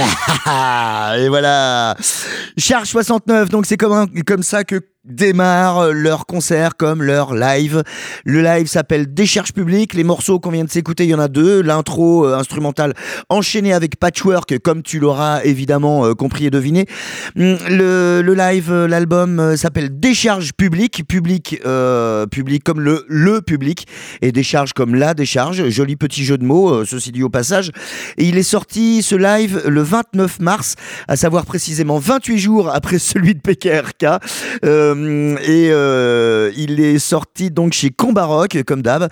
Et voilà. Charge soixante-neuf, donc c'est comme, un, comme ça que démarrent leur concert comme leur live. Le live s'appelle Décharge publique. Les morceaux qu'on vient de s'écouter, il y en a deux. L'intro euh, instrumentale enchaînée avec Patchwork, comme tu l'auras évidemment euh, compris et deviné. Le, le live, euh, l'album euh, s'appelle Décharge publique. Public, euh, public comme le, le public et décharge comme la décharge. Joli petit jeu de mots, euh, ceci dit au passage. Et il est sorti ce live le vingt-neuf mars, à savoir précisément vingt-huit jours après celui de P K R K. Euh, et euh, il est sorti donc chez Combat Rock comme d'hab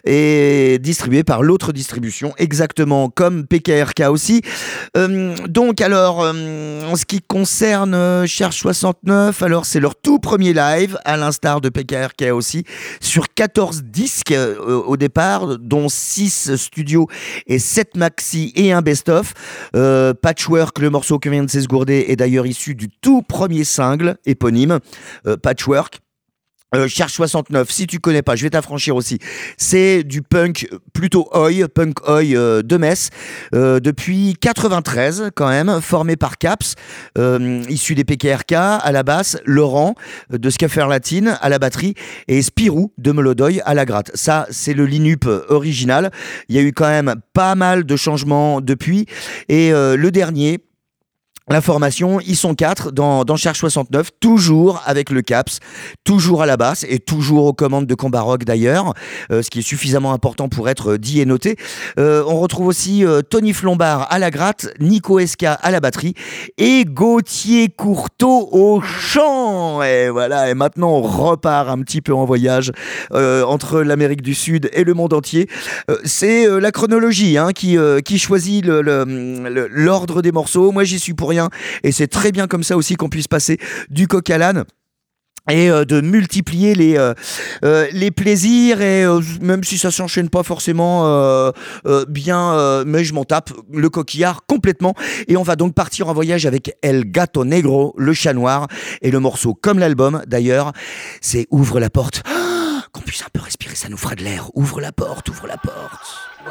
et distribué par l'autre distribution exactement comme P K R K aussi. Euh, donc alors euh, en ce qui concerne euh, Charge soixante-neuf, alors c'est leur tout premier live à l'instar de P K R K aussi sur quatorze disques euh, au départ, dont six studios et sept maxi et un best-of. euh, Patchwork, le morceau que vient de s'esgourder, est d'ailleurs issu du tout premier single éponyme euh, Patchwork. Euh, Charge soixante-neuf, si tu connais pas, je vais t'affranchir aussi. C'est du punk plutôt oi, punk oi euh, de Metz, euh, depuis quatre-vingt-treize quand même, formé par Caps, euh, issu des P K R K à la basse, Laurent euh, de Scaffer Latine à la batterie et Spirou de Melodoy à la gratte. Ça, c'est le line-up original. Il y a eu quand même pas mal de changements depuis. Et euh, le dernier, la formation, ils sont quatre dans, dans Charge soixante-neuf, toujours avec le Caps, toujours à la basse et toujours aux commandes de Combat Rock d'ailleurs, euh, ce qui est suffisamment important pour être dit et noté. Euh, on retrouve aussi euh, Tony Flombard à la gratte, Nico Esca à la batterie et Gauthier Courteau au chant. Et voilà, et maintenant on repart un petit peu en voyage euh, entre l'Amérique du Sud et le monde entier. Euh, c'est euh, la chronologie hein, qui, euh, qui choisit le, le, le, l'ordre des morceaux. Moi j'y suis pour rien. Et c'est très bien comme ça aussi qu'on puisse passer du coq à l'âne et euh, de multiplier les euh, euh, les plaisirs et euh, même si ça s'enchaîne pas forcément euh, euh, bien euh, mais je m'en tape le coquillard complètement. Et on va donc partir en voyage avec El Gato Negro, le chat noir, et le morceau comme l'album d'ailleurs, c'est Ouvre la porte. Ah, qu'on puisse un peu respirer, ça nous fera de l'air. Ouvre la porte, ouvre la porte. Ouais.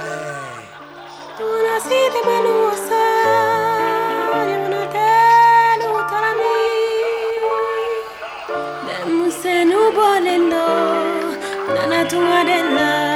Senu bolendo, nana tungadela.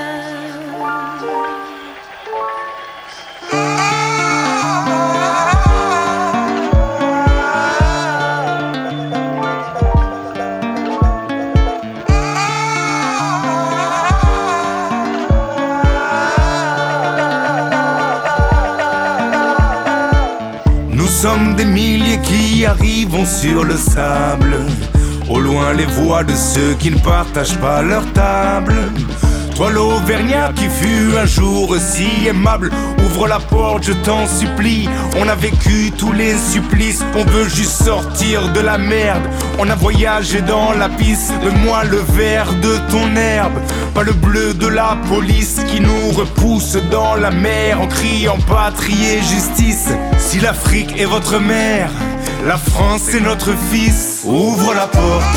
Nous sommes des milliers qui arrivons sur le sable. Au loin les voix de ceux qui ne partagent pas leur table. Toi l'Auvergnat qui fut un jour si aimable, ouvre la porte je t'en supplie. On a vécu tous les supplices, on veut juste sortir de la merde. On a voyagé dans la piste, donne-moi le vert de ton herbe. Pas le bleu de la police qui nous repousse dans la mer en criant patrie et justice. Si l'Afrique est votre mère, la France est notre fils. Ouvre la porte.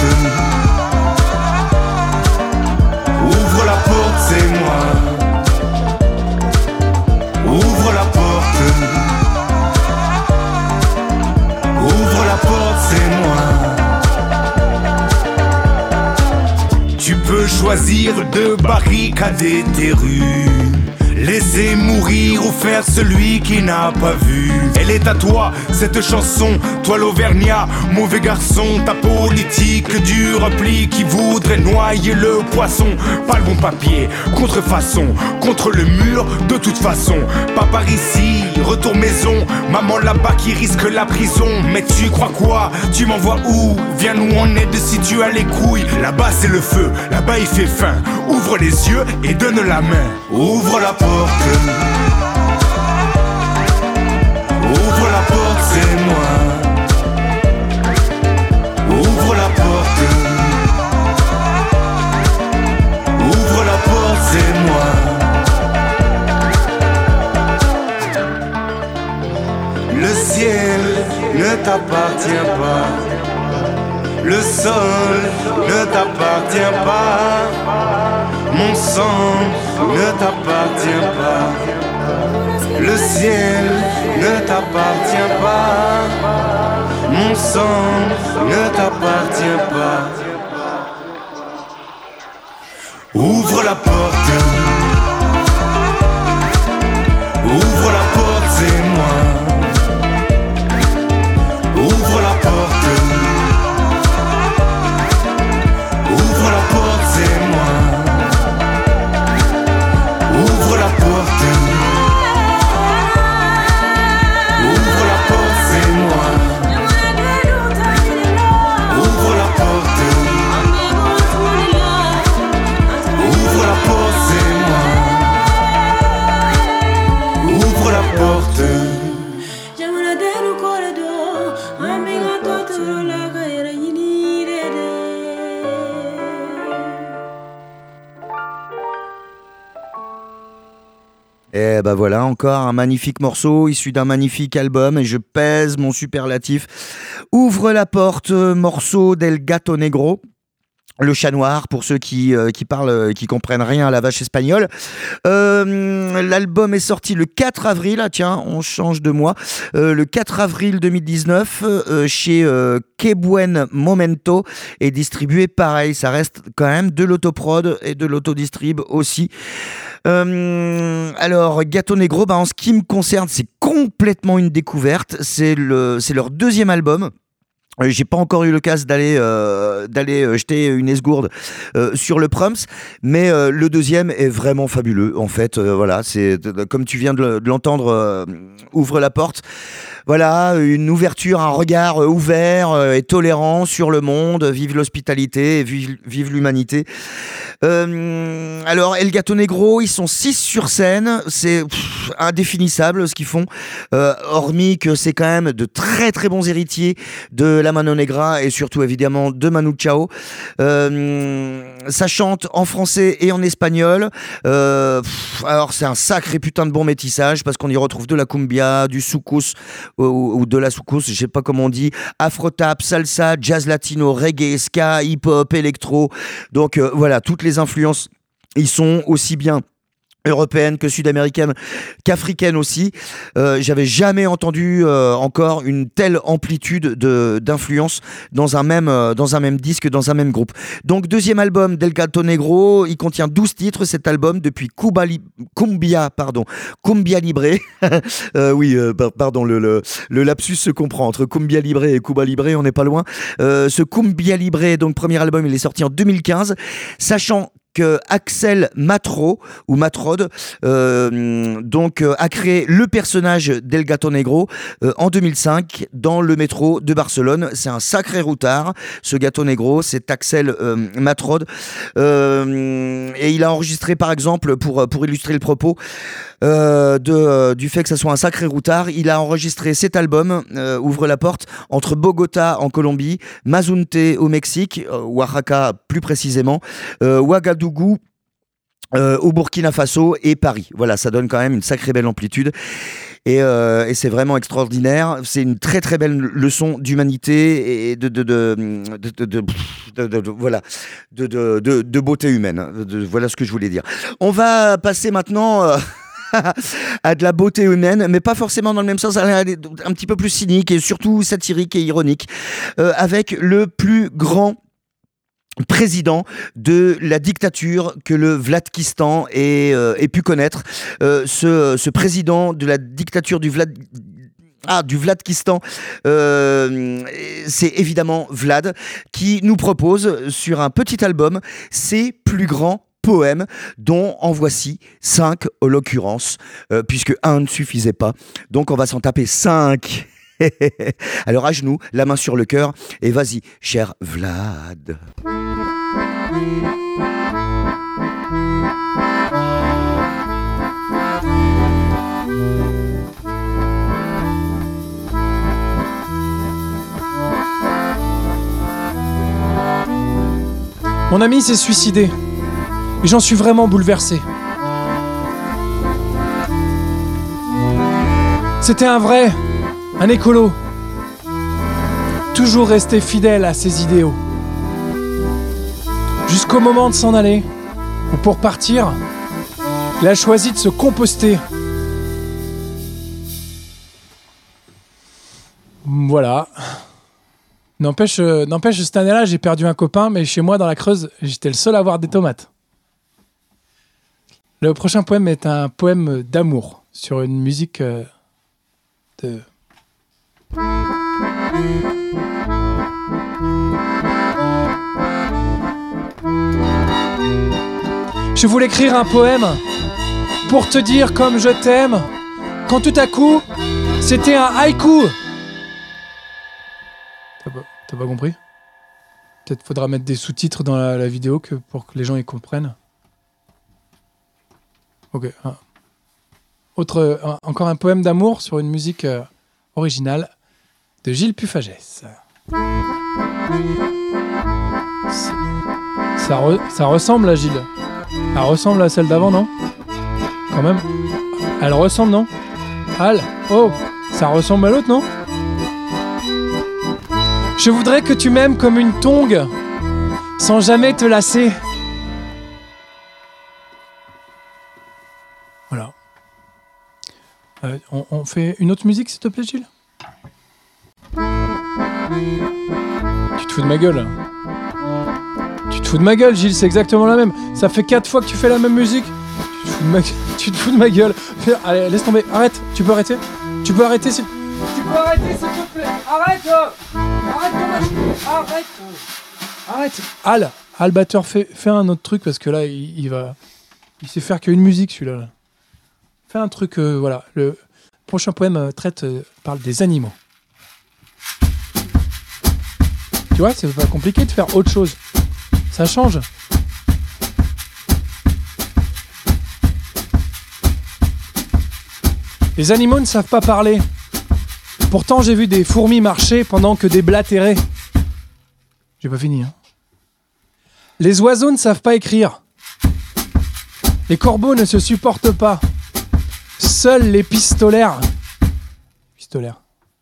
Ouvre la porte, c'est moi. Ouvre la porte. Ouvre la porte, c'est moi. Tu peux choisir de barricader tes rues, laisser mourir ou faire celui qui n'a pas vu. Elle est à toi, cette chanson, toi l'Auvergnat, mauvais garçon. Ta politique du repli qui voudrait noyer le poisson. Pas le bon papier, contrefaçon, contre le mur de toute façon. Pas par ici, retour maison, maman là-bas qui risque la prison. Mais tu crois quoi? Tu m'envoies où? Viens nous en aide si tu as les couilles. Là-bas c'est le feu, là-bas il fait faim. Ouvre les yeux et donne la main. Ouvre la porte. Ouvre la porte, c'est moi. Ouvre la porte. Ouvre la porte, c'est moi. Le ciel ne t'appartient pas. Le sol ne t'appartient pas. Mon sang ne t'appartient pas. Le ciel ne t'appartient pas, mon sang ne t'appartient pas. Ouvre la porte, ouvre la porte, c'est moi. Ouvre la porte, ouvre la porte, c'est moi. Ouvre la porte, ouvre la porte, c'est moi. Ouvre la porte, ouvre la porte, c'est moi. Ouvre la porte. Et ben voilà, encore un magnifique morceau issu d'un magnifique album, et je pèse mon superlatif. Ouvre la porte, morceau d'El Gato Negro. Le chat noir, pour ceux qui, euh, qui parlent, euh, qui comprennent rien à la vache espagnole. Euh, l'album est sorti le quatre avril, ah tiens, on change de mois, euh, le quatre avril deux mille dix-neuf, euh, chez euh, Que Buen Momento, et distribué pareil, ça reste quand même de l'autoprod et de l'autodistrib aussi. Euh, alors, Gato Negro, bah, en ce qui me concerne, c'est complètement une découverte, c'est, le, c'est leur deuxième album. J'ai pas encore eu l'occasion d'aller euh, d'aller jeter une esgourde euh, sur le Prums, mais euh, le deuxième est vraiment fabuleux. En fait, euh, voilà, c'est comme tu viens de l'entendre, euh, ouvre la porte. Voilà, une ouverture, un regard ouvert et tolérant sur le monde. Vive l'hospitalité, vive, vive l'humanité. Euh, alors, El Gato Negro, ils sont six sur scène. C'est pff, indéfinissable ce qu'ils font. Euh, hormis que c'est quand même de très très bons héritiers de La Mano Negra et surtout évidemment de Manu Chao. Euh, ça chante en français et en espagnol. Euh, pff, alors, c'est un sacré putain de bon métissage parce qu'on y retrouve de la cumbia, du soukous, Ou, ou de la soukous, je sais pas comment on dit, afro-tap, salsa, jazz latino, reggae, ska, hip-hop, électro. Donc euh, voilà, toutes les influences, ils sont aussi bien européenne que sud-américaine qu'africaine aussi. Euh, j'avais jamais entendu euh, encore une telle amplitude de d'influence dans un même euh, dans un même disque, dans un même groupe. Donc deuxième album d'El Gato Negro, il contient douze titres cet album depuis Cuba Li- Cumbia pardon, Cumbia Libre. euh, oui, euh, pardon, le, le le lapsus se comprend entre Cumbia Libre et Cuba Libre, on n'est pas loin. Euh, ce Cumbia Libre, donc premier album, il est sorti en deux mille quinze, sachant que Axel Matro ou Matrod euh, donc euh, a créé le personnage d'El Gato Negro euh, en deux mille cinq dans le métro de Barcelone. C'est un sacré routard, ce Gato Negro, c'est Axel euh, Matrod, euh, et il a enregistré par exemple, pour, pour illustrer le propos euh, de, euh, du fait que ça soit un sacré routard, il a enregistré cet album, euh, Ouvre la porte, entre Bogota en Colombie, Mazunte au Mexique, euh, Oaxaca plus précisément, euh, Ouagadougou Euh, au Burkina Faso et Paris. Voilà, ça donne quand même une sacrée belle amplitude. Et, euh, et c'est vraiment extraordinaire. C'est une très très belle leçon d'humanité et de de de de, de, de, de, de, de voilà de, de, de, de beauté humaine. De, de, voilà ce que je voulais dire. On va passer maintenant euh, à de la beauté humaine, mais pas forcément dans le même sens, un petit peu plus cynique et surtout satirique et ironique, euh, avec le plus grand président de la dictature que le Vladkistan ait, euh, ait pu connaître. Euh, ce, ce président de la dictature du Vlad... Ah, du Vladkistan, euh, c'est évidemment Vlad, qui nous propose sur un petit album ses plus grands poèmes, dont en voici cinq en l'occurrence, euh, puisque un ne suffisait pas. Donc on va s'en taper cinq. Alors à genoux, la main sur le cœur, et vas-y, cher Vlad. Mon ami s'est suicidé, et j'en suis vraiment bouleversé. C'était un vrai, un écolo, toujours resté fidèle à ses idéaux. Jusqu'au moment de s'en aller, ou pour partir, il a choisi de se composter. Voilà. N'empêche, euh, n'empêche, cette année-là, j'ai perdu un copain, mais chez moi, dans la Creuse, j'étais le seul à avoir des tomates. Le prochain poème est un poème d'amour sur une musique euh, de... Je voulais écrire un poème pour te dire comme je t'aime, quand tout à coup, c'était un haïku. T'as pas, t'as pas compris ? Peut-être faudra mettre des sous-titres dans la, la vidéo que, pour que les gens y comprennent. Ok. Un. Autre, un, encore un poème d'amour sur une musique euh, originale de Gilles Pufagès. Ça, re, ça ressemble à Gilles. Elle ressemble à celle d'avant, non ? Quand même. Elle ressemble, non ? Al, oh, ça ressemble à l'autre, non ? Je voudrais que tu m'aimes comme une tongue, sans jamais te lasser. Voilà. Euh, on, on fait une autre musique, s'il te plaît, Gilles ? Tu te fous de ma gueule. Tu te fous de ma gueule, Gilles, c'est exactement la même. Ça fait quatre fois que tu fais la même musique. Tu te fous de ma, tu te fous de ma gueule. Allez, laisse tomber. Arrête. Tu peux arrêter ? Tu peux arrêter, s'il... Tu peux arrêter, s'il te plaît. Arrête. Arrête ton machine. Arrête. Arrête. Al, Al batteur, fais, fais un autre truc parce que là, il, il va... Il sait faire qu'une musique, celui-là. Là. Fais un truc, euh, voilà. Le prochain poème euh, traite, euh, parle des animaux. Tu vois, c'est pas compliqué de faire autre chose. Ça change. Les animaux ne savent pas parler. Pourtant, j'ai vu des fourmis marcher pendant que des blattéraient. J'ai pas fini, hein. Les oiseaux ne savent pas écrire. Les corbeaux ne se supportent pas. Seuls les pistolaires. Pistolaires.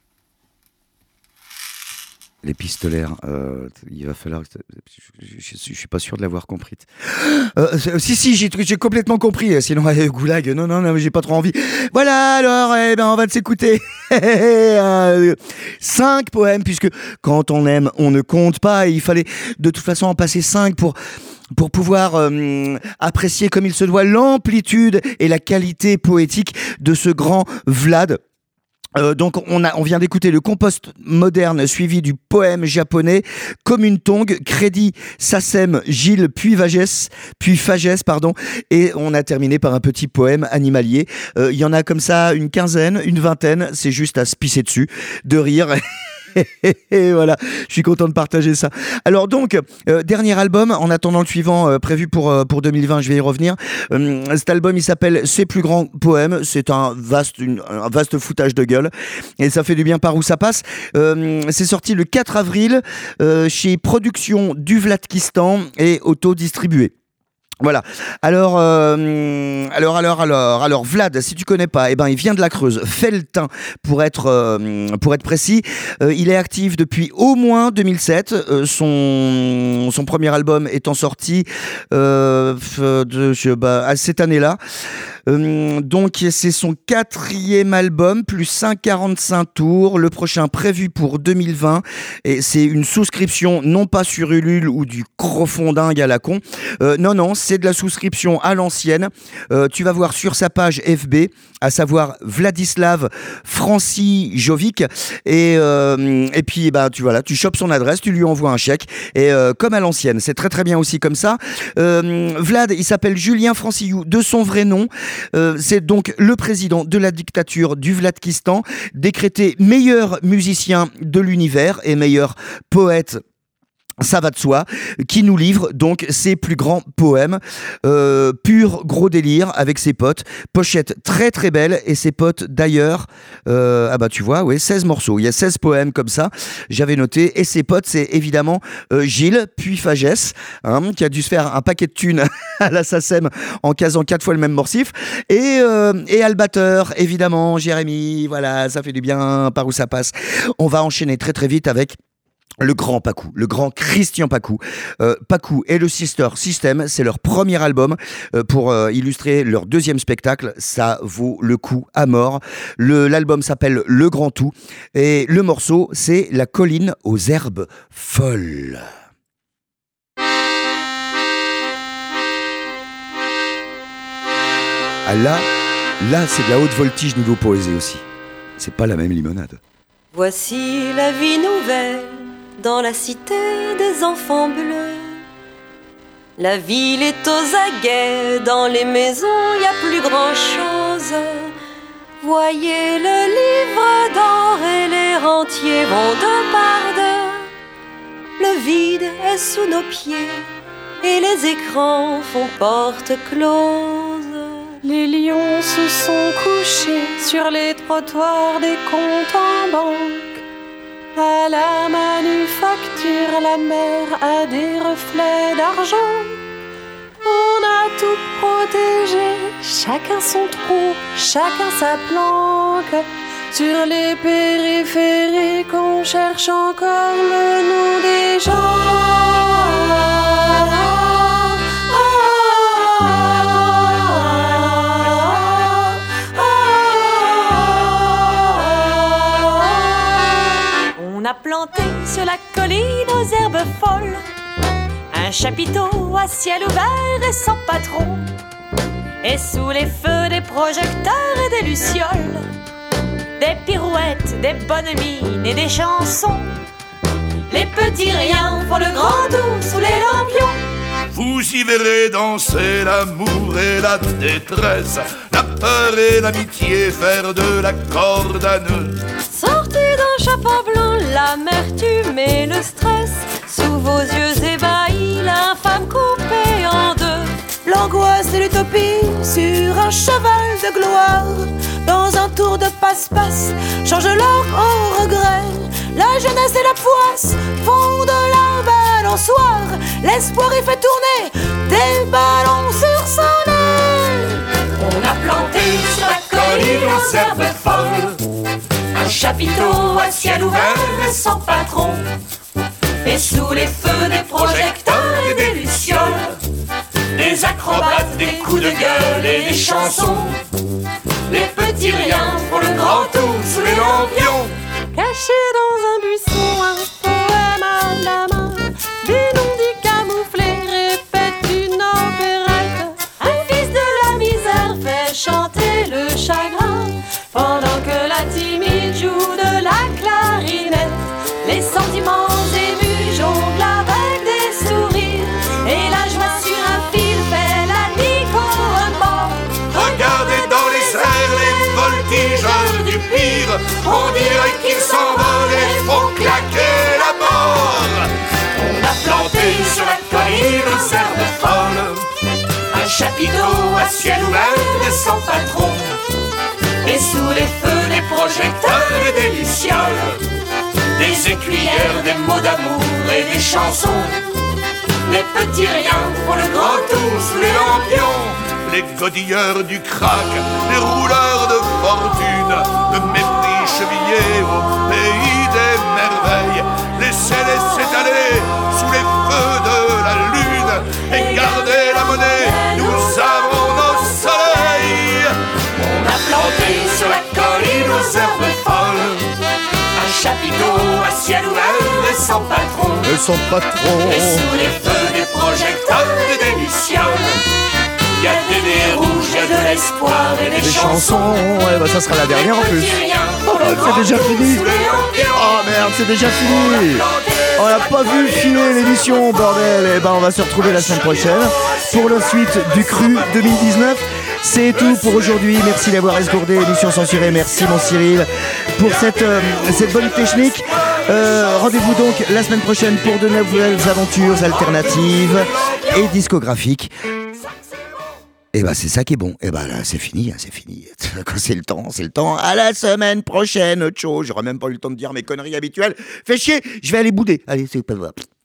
Les pistolaires, euh, il va falloir... Je, je, je suis pas sûr de l'avoir compris. Euh, si, si, j'ai, j'ai complètement compris. Sinon, euh, goulag, non, non, non, j'ai pas trop envie. Voilà, alors, eh ben, on va s'écouter. euh, cinq poèmes, puisque quand on aime, on ne compte pas. Et il fallait de toute façon en passer cinq pour... pour pouvoir euh, apprécier comme il se doit l'amplitude et la qualité poétique de ce grand Vlad. Euh, donc on a on vient d'écouter le compost moderne suivi du poème japonais comme une tongue, crédit Sassem Gilles puis Fagès puis Fagès pardon et on a terminé par un petit poème animalier. Il euh, y en a comme ça une quinzaine, une vingtaine, c'est juste à se pisser dessus de rire. Et voilà, je suis content de partager ça. Alors donc, euh, dernier album, en attendant le suivant euh, prévu pour, euh, pour deux mille vingt, je vais y revenir. Euh, cet album, il s'appelle Ses plus grands poèmes. C'est un vaste, une, un vaste foutage de gueule. Et ça fait du bien par où ça passe. Euh, c'est sorti le quatre avril euh, chez Productions du Vladkistan et auto-distribué. Voilà. Alors, euh, alors, alors, alors, alors, Vlad, si tu connais pas, eh ben, il vient de la Creuse, Felletin, pour être, euh, pour être précis. Euh, il est actif depuis au moins deux mille sept. Euh, son, son premier album étant sorti euh, de, je, bah, à cette année-là. Euh, donc c'est son quatrième album plus cent quarante-cinq tours, le prochain prévu pour deux mille vingt et c'est une souscription non pas sur Ulule ou du crofondingue à la con, euh, non non c'est de la souscription à l'ancienne. Euh, tu vas voir sur sa page F B, à savoir Vladislav Francijovic et, euh, et puis bah, tu, voilà, tu chopes son adresse, tu lui envoies un chèque et euh, comme à l'ancienne, c'est très très bien aussi comme ça. euh, Vlad il s'appelle Julien Franciou de son vrai nom. Euh, c'est donc le président de la dictature du Vladkistan, décrété meilleur musicien de l'univers et meilleur poète. Ça va de soi, qui nous livre donc ses plus grands poèmes, euh, pur gros délire avec ses potes, pochette très très belle et ses potes d'ailleurs, euh, ah bah tu vois, ouais, seize morceaux, il y a seize poèmes comme ça, j'avais noté, et ses potes c'est évidemment euh, Gilles, puis Fagès, hein, qui a dû se faire un paquet de thunes à la Sassem en casant quatre fois le même morcif, et, euh, et Albatteur, évidemment, Jérémy, voilà, ça fait du bien par où ça passe. On va enchaîner très très vite avec Le grand Pacou, le grand Christian Pacou. Euh, Pacou et le Sister System, c'est leur premier album euh, pour euh, illustrer leur deuxième spectacle. Ça vaut le coup à mort. Le, l'album s'appelle Le Grand Tout et le morceau, c'est La colline aux herbes folles. Ah là, là c'est de la haute voltige niveau poésie aussi. C'est pas la même limonade. Voici la vie nouvelle dans la cité des enfants bleus. La ville est aux aguets, dans les maisons y a plus grand chose. Voyez le livre d'or et les rentiers vont deux par deux. Le vide est sous nos pieds et les écrans font porte close. Les lions se sont couchés sur les trottoirs des comptes en banque. À la manufacture, la mer a des reflets d'argent. On a tout protégé, chacun son trou, chacun sa planque. Sur les périphériques, on cherche encore le nom des gens. On a planté sur la colline aux herbes folles un chapiteau à ciel ouvert et sans patron. Et sous les feux des projecteurs et des lucioles, des pirouettes, des bonnes mines et des chansons. Les petits riens font le grand tour sous les lampions. Vous y verrez danser l'amour et la détresse, la peur et l'amitié faire de la corde à nœud. Sortez d'un chapeau blanc l'amertume et le stress. Sous vos yeux ébahis, l'infâme coupée en deux. L'angoisse et l'utopie sur un cheval de gloire. Dans un tour de passe-passe, change l'or en regret. La jeunesse et la poisse font de la balançoire. L'espoir y fait tourner des ballons sur son nez. On a planté sur la colline aux herbes folles un chapiteau à ciel ouvert et sans patron. Et sous les feux des projecteurs et des lucioles, des acrobates, des coups de gueule et des chansons. Les petits riens font le grand tour sous les lampions. Caché dans un buisson, un poème à la main, des non-dits camouflés répètent une opérette. Un fils de la misère fait chanter le chagrin, pendant que la timide joue de la clarinette. Les sentiments émus jonglent avec des sourires, et la joie sur un fil fait la nique au mort. Regardez dans les airs les voltigeurs du pire, on dirait qu'ils s'envolent et font claquer la mort. On a planté sur la colline aux herbes folles un chapiteau à ciel ouvert et sans patron. Et sous les feux des projecteurs et des lucioles, des écuyères, des mots d'amour et des chansons. Les petits riens font le grand tour sous les lampions. Les godilleurs du crack, les rouleurs de fortune, le mépris chevillé au pays des merveilles. Laissez-les s'étaler sous les feux de la lune et gardez la monnaie, nous avons nos soleils. On a planté sur la colline aux herbes folles un chapiteau à ciel ouvert et sans patron. Et sans patron. Et sous les feux des projecteurs et des lucioles, y a des dés rouges, y a de l'espoir et des, des chansons. chansons. Ouais, bah ça sera la dernière en plus. Oh, c'est déjà fini. Oh merde, c'est déjà fini. On n'a pas vu filer l'émission, bordel. Et ben on va se retrouver la semaine prochaine pour la suite du Cru deux mille dix-neuf. C'est tout pour aujourd'hui. Merci d'avoir esgourdé l'émission censurée. Merci mon Cyril pour cette, euh, cette bonne technique. Euh, rendez-vous donc la semaine prochaine pour de nouvelles aventures alternatives et discographiques. Et bah c'est ça qui est bon. Et bah là c'est fini, c'est fini. Quand c'est le temps, c'est le temps. À la semaine prochaine. Ciao. J'aurais même pas eu le temps de dire mes conneries habituelles. Fais chier, je vais aller bouder. Allez, c'est pas grave.